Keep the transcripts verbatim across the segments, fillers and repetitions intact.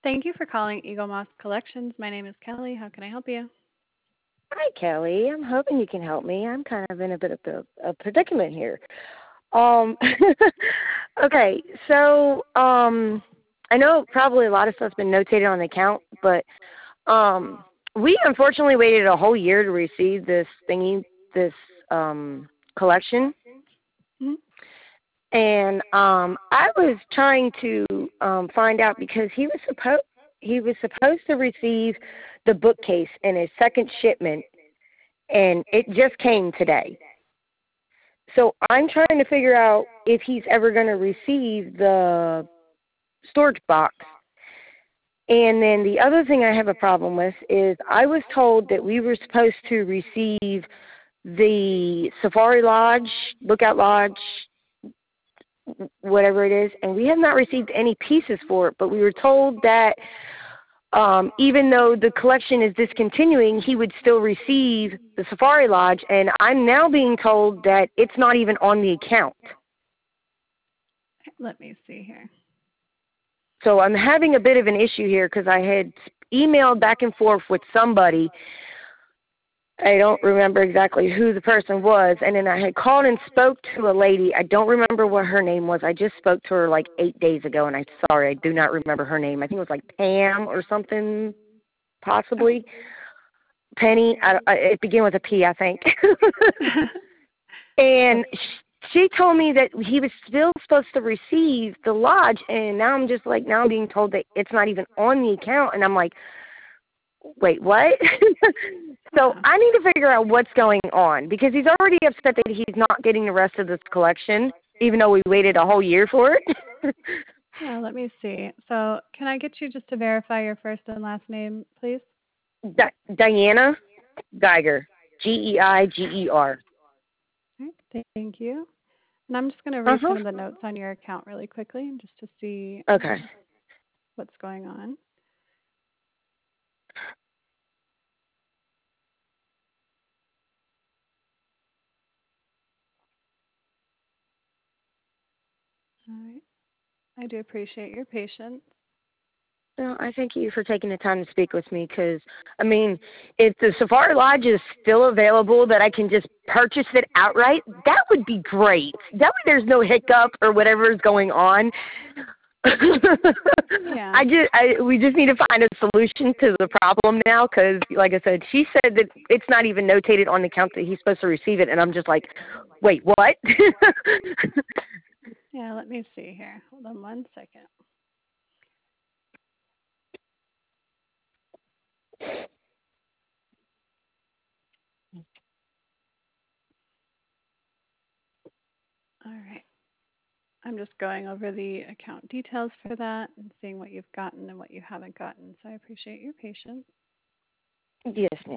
Thank you for calling Eagle Moss Collections. My name is Kelly. How can I help you? Hi, Kelly. I'm hoping you can help me. I'm kind of in a bit of a, a predicament here. Um, okay, so um, I know probably a lot of stuff's been notated on the account, but um, we unfortunately waited a whole year to receive this thingy, this um, collection. Mm-hmm. And um, I was trying to um, find out because he was supposed he was supposed to receive the bookcase in his second shipment, and it just came today. So I'm trying to figure out if he's ever going to receive the storage box. And then the other thing I have a problem with is I was told that we were supposed to receive the Safari Lodge, Lookout Lodge, whatever it is, and we have not received any pieces for it, but we were told that um, even though the collection is discontinuing, he would still receive the Safari Lodge, and I'm now being told that it's not even on the account. Let me see here. So I'm having a bit of an issue here because I had emailed back and forth with somebody. I don't remember exactly who the person was, and then I had called and spoke to a lady. I don't remember what her name was. I just spoke to her like eight days ago, and I'm sorry, I do not remember her name. I think it was like Pam or something, possibly. Penny, I, I, it began with a P, I think. And she told me that he was still supposed to receive the lodge, and now I'm just like, now I'm being told that it's not even on the account, and I'm like, wait, what? So I need to figure out what's going on because he's already upset that he's not getting the rest of this collection, even though we waited a whole year for it. Yeah, let me see. So can I get you just to verify your first and last name, please? Di- Diana Geiger, G E I G E R. All right, thank you. And I'm just going to read Uh-huh. some of the notes on your account really quickly just to see Okay. um, what's going on. All right. I do appreciate your patience. Well, I thank you for taking the time to speak with me because, I mean, if the Safari Lodge is still available that I can just purchase it outright, that would be great. That way there's no hiccup or whatever is going on. Yeah. I just, I, we just need to find a solution to the problem now because, like I said, she said that it's not even notated on the account that he's supposed to receive it, and I'm just like, wait, what? Yeah, let me see here. Hold on one second. All right. I'm just going over the account details for that and seeing what you've gotten and what you haven't gotten. So I appreciate your patience. Yes, ma'am.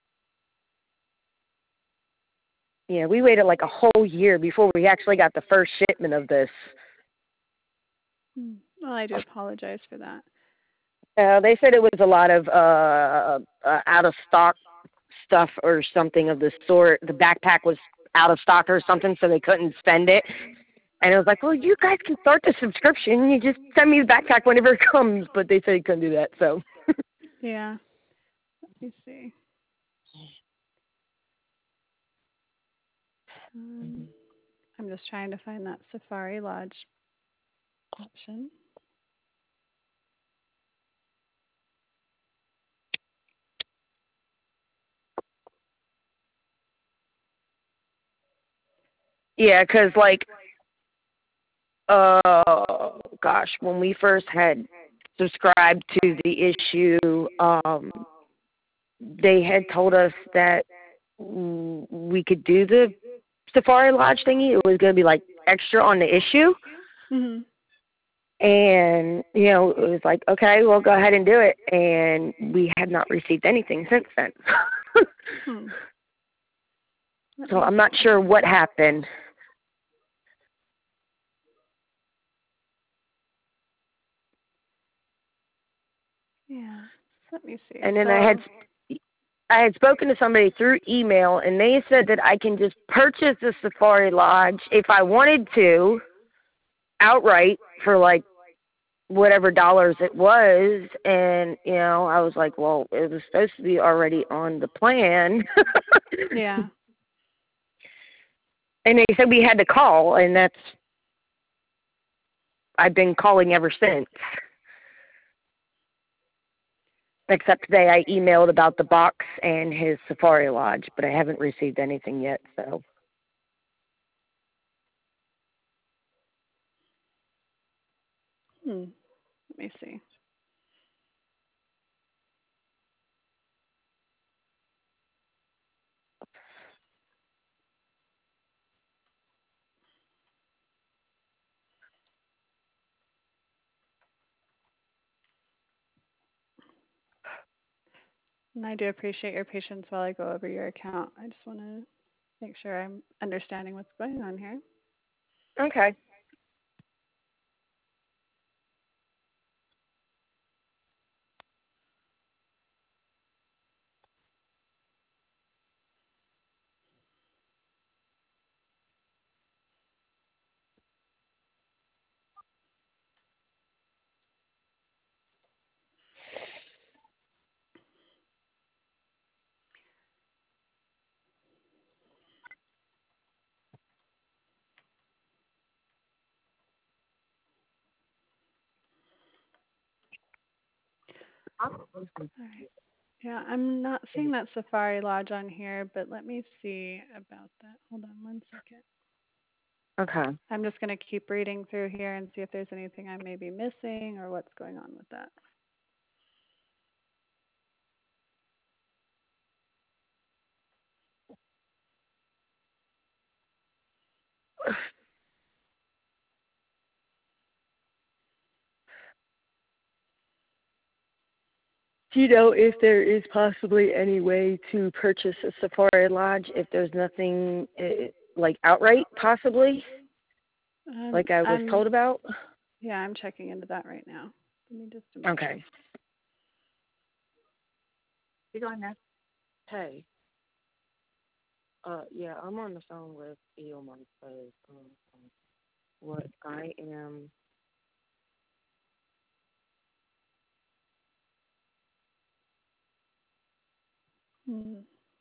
Yeah, we waited like a whole year before we actually got the first shipment of this. Hmm. Well, I do apologize for that. Uh, they said it was a lot of uh, uh, out of stock stuff or something of the sort. The backpack was out of stock or something, so they couldn't send it. And it was like, well, you guys can start the subscription. You just send me the backpack whenever it comes. But they said you couldn't do that, so. Yeah. Let me see. Um, I'm just trying to find that Safari Lodge option. Yeah, because, like, uh, gosh, when we first had subscribed to the issue, um, they had told us that we could do the Safari Lodge thingy. It was going to be like extra on the issue. Mm-hmm. And, you know, it was like, okay, well, go ahead and do it. And we have not received anything since then. Hmm. So I'm not sure what happened. Yeah. Let me see. And then so, I had I had spoken to somebody through email, and they said that I can just purchase the Safari Lodge if I wanted to outright for like whatever dollars it was, and you know, I was like, well, it was supposed to be already on the plan. Yeah. And they said we had to call, and that's I've been calling ever since. Except today I emailed about the box and his Safari Lodge, but I haven't received anything yet, so. Hmm. Let me see. And I do appreciate your patience while I go over your account. I just want to make sure I'm understanding what's going on here. Okay. All right. Yeah, I'm not seeing that Safari Lodge on here, but let me see about that. Hold on one second. Okay. I'm just going to keep reading through here and see if there's anything I may be missing or what's going on with that. Do you know if there is possibly any way to purchase a Safari Lodge if there's nothing uh, like outright, possibly, Um, like I was I'm told about? yeah, I'm checking into that right now. Give me just a moment. Okay. You going now? Hey. Uh, yeah, I'm on the phone with Eomar because um, what I am. Hmm.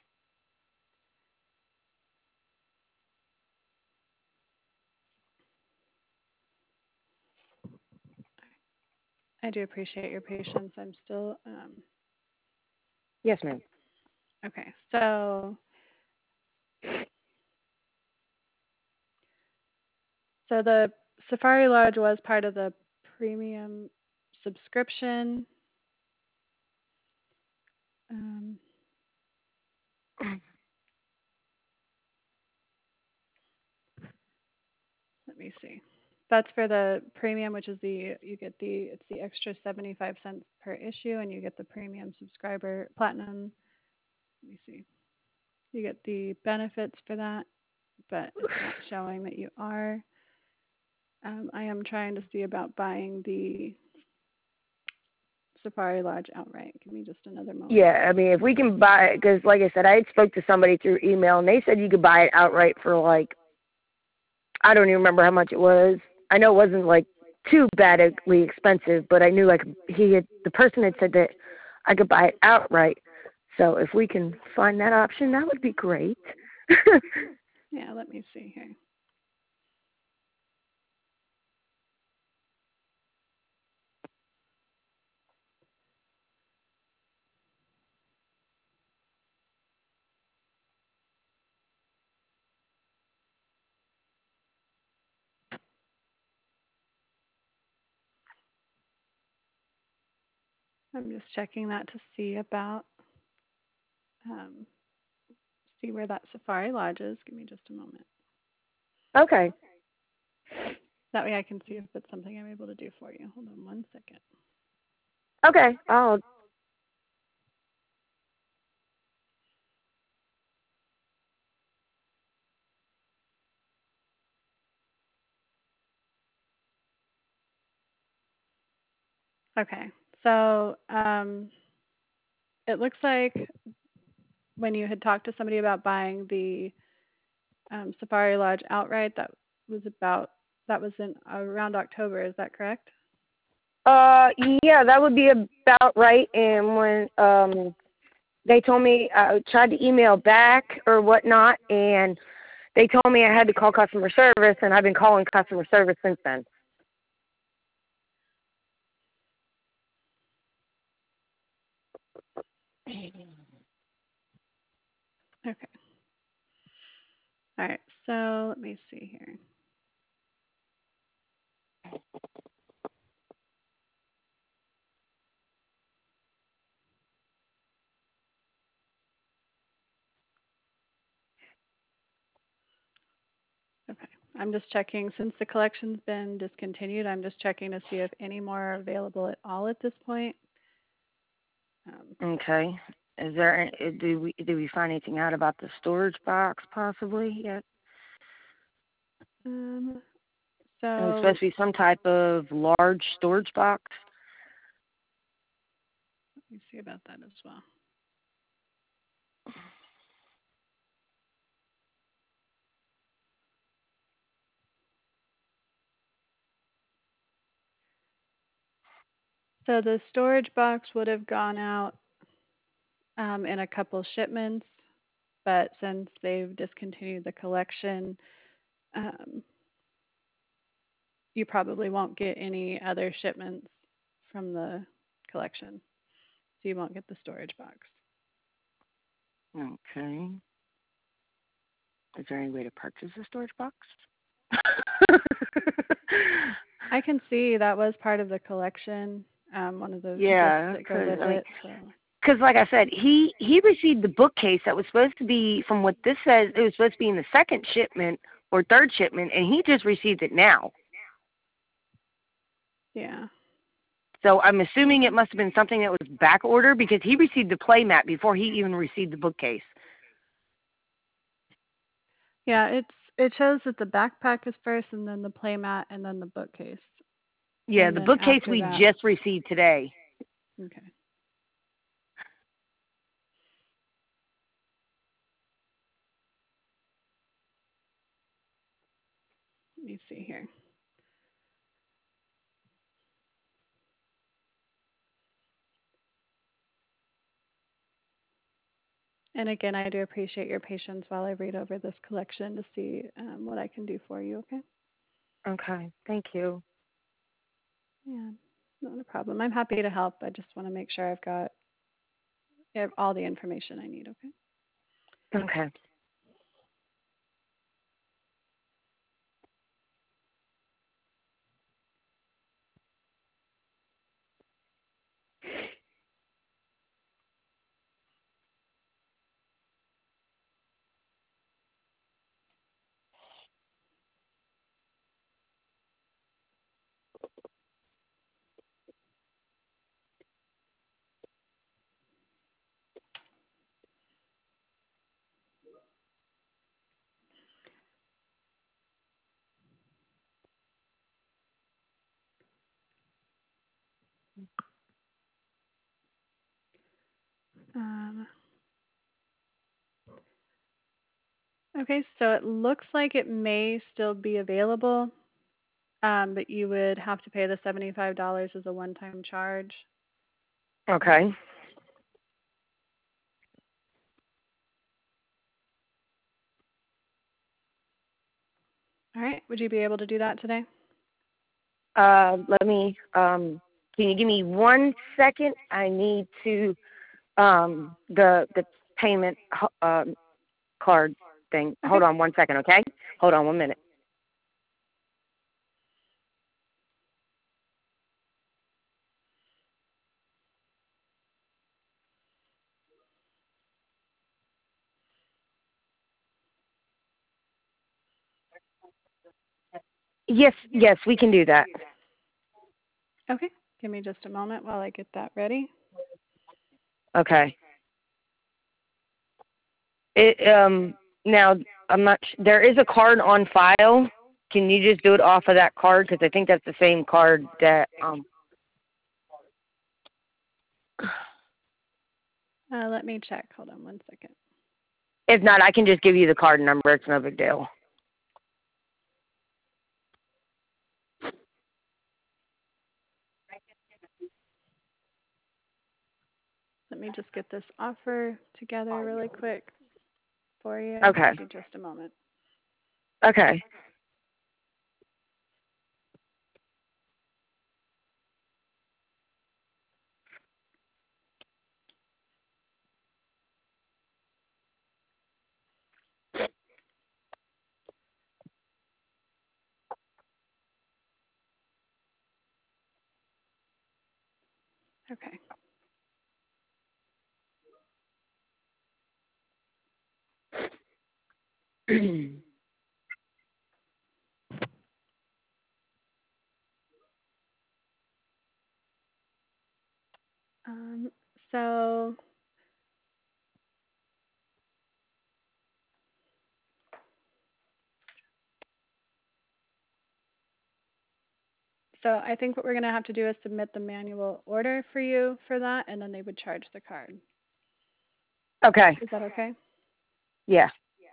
I do appreciate your patience. I'm still um, Yes, ma'am. okay. So so the Safari Lodge was part of the premium subscription. Um, let me see. That's for the premium, which is the you get the it's the extra seventy-five cents per issue, and you get the premium subscriber platinum. Let me see. You get the benefits for that, but it's not showing that you are. Um, I am trying to see about buying the Safari Lodge outright. Give me just another moment. Yeah, I mean, if we can buy it, because like I said, I had spoke to somebody through email, and they said you could buy it outright for like, I don't even remember how much it was. I know it wasn't like too badly expensive, but I knew like he had, the person had said that I could buy it outright. So if we can find that option, that would be great. Yeah, let me see here. I'm just checking that to see about um, see where that Safari Lodge is. Give me just a moment. Okay. That way I can see if it's something I'm able to do for you. Hold on one second. Okay. Oh, Okay, so um, it looks like when you had talked to somebody about buying the um, Safari Lodge outright, that was about that was in around October. Is that correct? Uh, yeah, that would be about right. And when um, they told me, I tried to email back or whatnot, and they told me I had to call customer service, and I've been calling customer service since then. Okay. All right. So let me see here. Okay. I'm just checking since the collection's been discontinued. I'm just checking to see if any more are available at all at this point. Um, Okay. Is there? Do we do we find anything out about the storage box possibly yet? um, It was so supposed to be some type of large storage box. let me see about that as well. So the storage box would have gone out um, in a couple shipments, but since they've discontinued the collection, um, you probably won't get any other shipments from the collection. So you won't get the storage box. Okay. Is there any way to purchase a storage box? I can see that was part of the collection, um, one of the Yeah, gifts that go with I mean, it. So. because like I said, he he received the bookcase that was supposed to be, from what this says, it was supposed to be in the second shipment or third shipment, and he just received it now. Yeah. So I'm assuming it must have been something that was back order because he received the play mat before he even received the bookcase. Yeah, it's it shows that the backpack is first, and then the playmat, and then the bookcase. Yeah, And the then bookcase after we that, just received today. okay. Let me see here. And again, I do appreciate your patience while I read over this collection to see um, what I can do for you, okay? Okay, thank you. Yeah, not a problem. I'm happy to help. I just want to make sure I've got ev- all the information I need, okay? Okay. Um, okay, so it looks like it may still be available, um, but you would have to pay the seventy-five dollars as a one-time charge. Okay. All right, would you be able to do that today? Uh, let me. Um, can you give me one second? I need to um the the payment um card thing. Okay. Hold on one second, okay? Hold on one minute. Yes, yes, we can do that. Okay, give me just a moment while I get that ready. Okay. It um now I'm not. There is a card on file. Can you just do it off of that card? Because I think that's the same card that um. Uh, let me check. Hold on one second. If not, I can just give you the card number. It's no big deal. let me just get this offer together really quick for you. Okay. Give you just a moment. Okay. Okay. Um, so so I think what we're going to have to do is submit the manual order for you for that, and then they would charge the card. Okay. Is that okay? Yeah.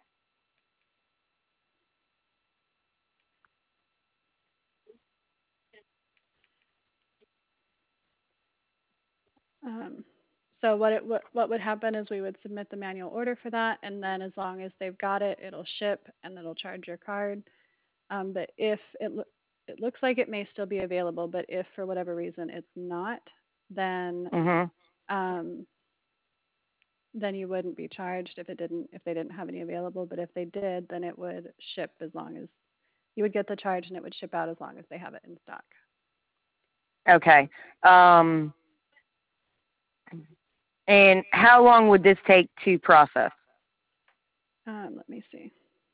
Um, so what it what, what would happen is we would submit the manual order for that, and then as long as they've got it, it'll ship and it'll charge your card. Um, but if it lo- it looks like it may still be available, but if for whatever reason it's not, then Mhm. um, then you wouldn't be charged if it didn't if they didn't have any available. But if they did, then it would ship as long as you would get the charge, and it would ship out as long as they have it in stock. Okay. Um, and how long would this take to process? Um, let me see.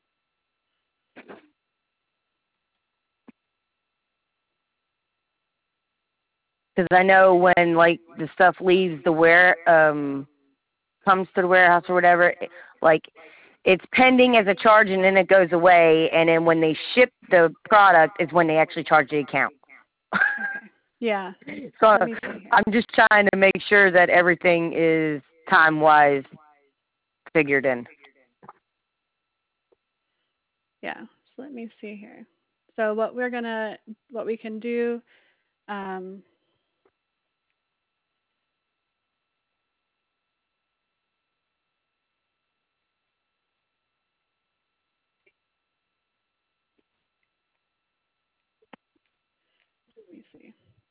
Because I know when like the stuff leaves the ware, um, comes to the warehouse or whatever, it- like it's pending as a charge and then it goes away, and then when they ship the product is when they actually charge the account. Okay. Yeah. So Let me see here. I'm just trying to make sure that everything is time wise figured in. Yeah. So let me see here. So what we're gonna what we can do. Um, let me see.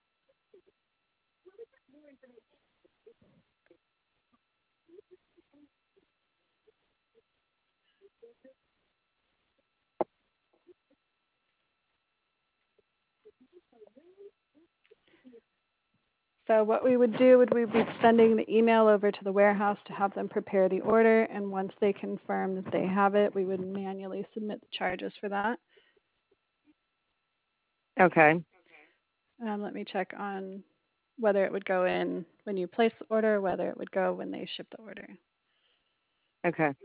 So what we would do would we be sending the email over to the warehouse to have them prepare the order, and once they confirm that they have it, we would manually submit the charges for that. Okay. Um, let me check on whether it would go in when you place the order, or whether it would go when they ship the order. Okay.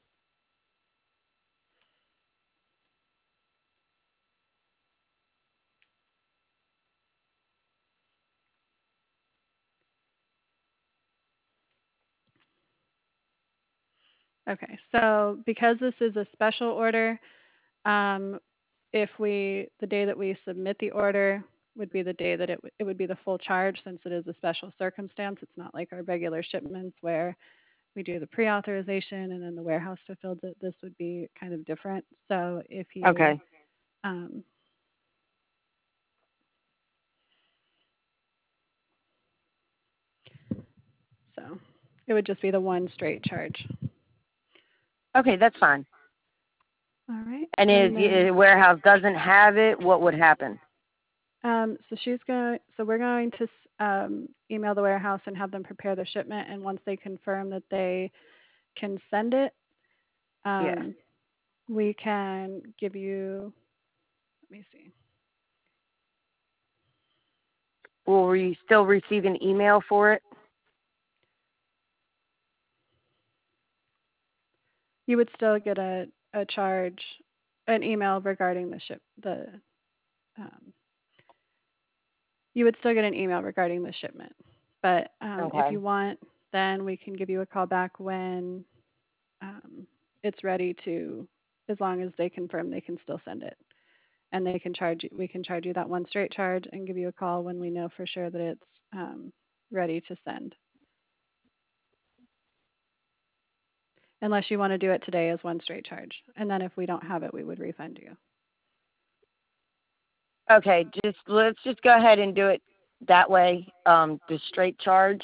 Okay, so because this is a special order, um, if we, the day that we submit the order would be the day that it, w- it would be the full charge, since it is a special circumstance. It's not like our regular shipments where we do the pre-authorization and then the warehouse fulfills it. This would be kind of different. So if you, Okay. um, so it would just be the one straight charge. Okay, that's fine. All right. And if And then, the warehouse doesn't have it, what would happen? um, so she's going, so we're going to um, email the warehouse and have them prepare the shipment. And once they confirm that they can send it, Yeah. um, we can give you, let me see. Will we still receive an email for it? You would still get a, a charge, an email regarding the ship, the, um, you would still get an email regarding the shipment. But um, if Okay. you want, then we can give you a call back when um, it's ready to, as long as they confirm they can still send it. And they can charge you, we can charge you that one straight charge and give you a call when we know for sure that it's um, ready to send. unless you want to do it today as one straight charge. And then if we don't have it, we would refund you. Okay, just let's just go ahead and do it that way. Um, the straight charge.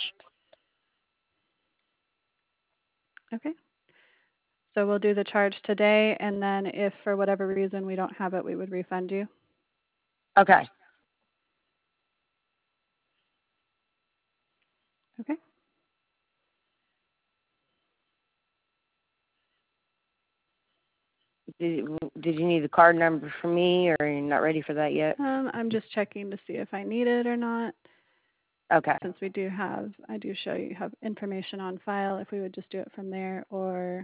Okay. So we'll do the charge today, and then if for whatever reason we don't have it, we would refund you. Okay. Okay. Did, did you need the card number from me, or are you not ready for that yet? Um, I'm just checking to see if I need it or not. Okay. Since we do have, I do show you have information on file, if we would just do it from there, or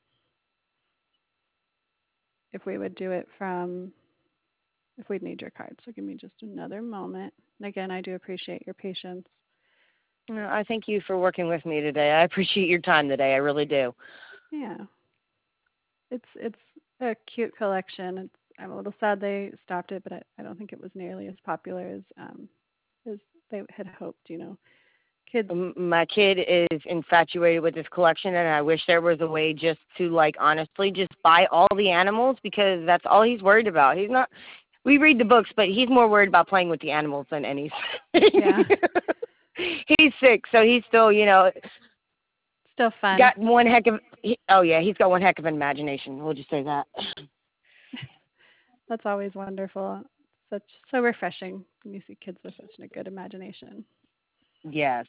if we would do it from, if we'd need your card. So give me just another moment. And again, I do appreciate your patience. No, I thank you for working with me today. I appreciate your time today. I really do. Yeah. It's it's a cute collection. It's, I'm a little sad they stopped it, but I, I don't think it was nearly as popular as um as they had hoped, you know. Kids. M- My kid is infatuated with this collection, and I wish there was a way just to, like, honestly just buy all the animals, because that's all he's worried about. He's not, we read the books, but he's more worried about playing with the animals than anything. Yeah. He's sick, so he's still, you know, Still fun. got one heck of, he, oh yeah, he's got one heck of an imagination. We'll just say that. That's always wonderful. Such so refreshing when you see kids with such a good imagination. Yes.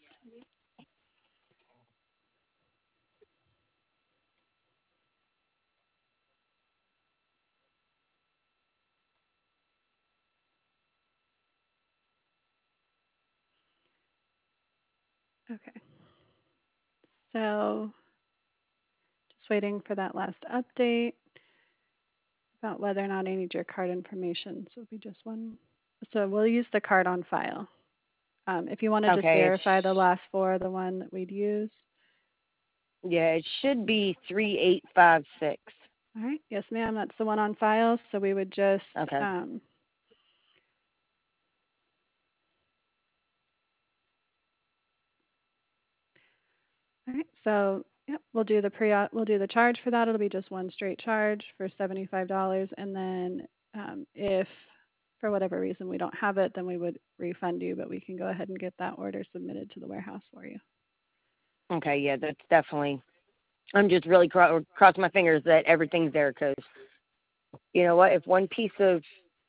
Okay. So just waiting for that last update about whether or not I need your card information. So it'll be just one. So we'll use the card on file. Um, if you want to just Okay. verify the last four, the one that we'd use. Yeah, it should be three eight five six. All right. Yes, ma'am. That's the one on file. So we would just Okay. um, all right. So yep, we'll do the pre we'll do the charge for that. It'll be just one straight charge for seventy-five dollars, and then um, if for whatever reason we don't have it, then we would refund you. But we can go ahead and get that order submitted to the warehouse for you. Okay, yeah, that's definitely. I'm just really cro- crossing my fingers that everything's there, because you know what? If one piece of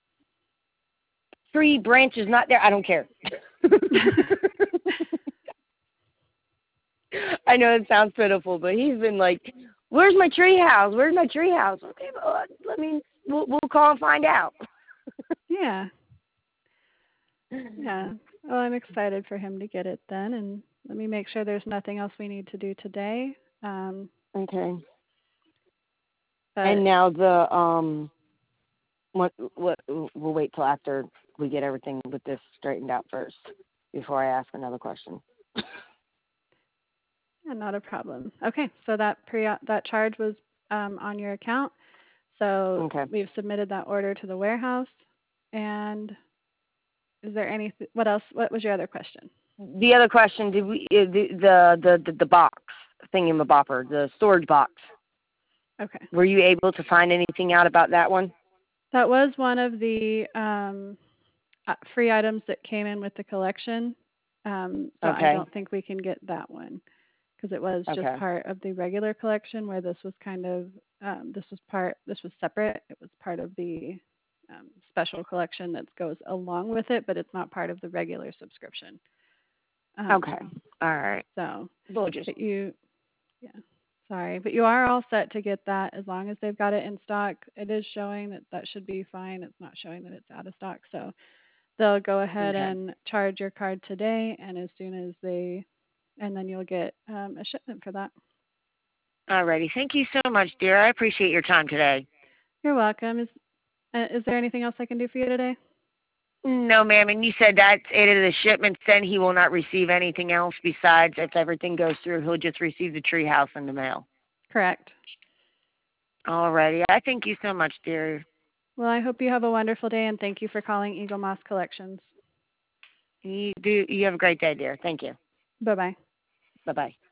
tree branch is not there, I don't care. I know it sounds pitiful, but he's been like, "Where's my tree house? Where's my tree house?" Okay, well, let me. We'll, we'll call and find out. Yeah. Yeah. Well, I'm excited for him to get it then, and let me make sure there's nothing else we need to do today. Um, Okay. but And now the um, what what we'll wait till after we get everything with this straightened out first before I ask another question. yeah, not a problem. Okay, so that pre that charge was um, on your account. So Okay. we've submitted that order to the warehouse. And is there any what else? What was your other question? The other question: Did we uh, the the the, the box thingamabopper, the storage box? Okay. Were you able to find anything out about that one? That was one of the um, uh, free items that came in with the collection. Um, so I Okay. don't think we can get that one because it was just Okay. part of the regular collection, where this was kind of um, this was part this was separate. It was part of the um, special collection that goes along with it, but it's not part of the regular subscription. Um, Okay. All right. So, We'll just. but you, yeah, sorry, but you are all set to get that as long as they've got it in stock. It is showing that that should be fine. It's not showing that it's out of stock. So they'll go ahead Okay. and charge your card today, and as soon as they, and then you'll get um, a shipment for that. All righty. Thank you so much, dear. I appreciate your time today. You're welcome. Is uh, is there anything else I can do for you today? No, ma'am. And you said that's it of the shipment. Then he will not receive anything else besides, if everything goes through, he'll just receive the treehouse in the mail. Correct. All righty. I thank you so much, dear. Well, I hope you have a wonderful day, and thank you for calling Eagle Moss Collections. You do. You have a great day, dear. Thank you. Bye bye. Bye bye.